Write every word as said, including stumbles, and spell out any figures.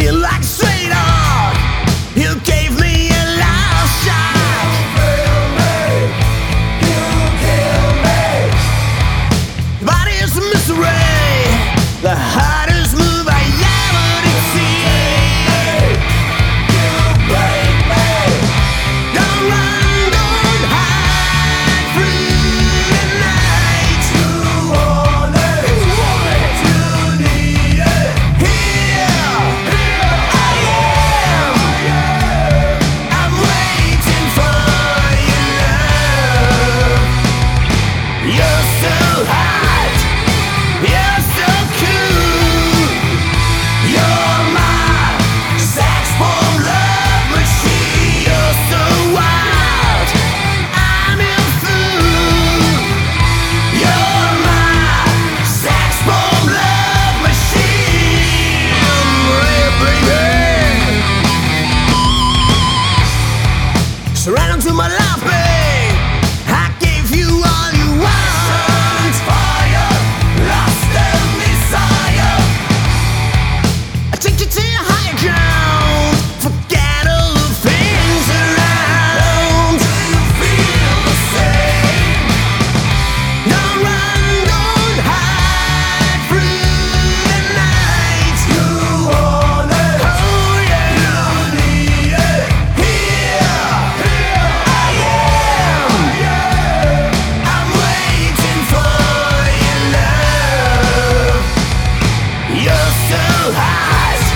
You like straight up, you gave me a last shot. You kill me, you kill me. Body is a mystery, the hardest move I ever did see. You break me. Don't run, don't hide through the night. You want it, you want it, you need it. Here, here I am. I'm waiting for your love. You're so hot, you're so cool. You're my saxophone love machine. You're so wild, I'm your fool. You're my saxophone love machine. Yeah, baby. Surround to my life, babe. I gave you all you want. Fire, lost and desire. I take you to your higher ground. Forget all the things around. Do you feel the same? Don't run, don't hide through the night. You want it, oh yeah, you need it. Here, here I am. I'm waiting for your love. You're so hot.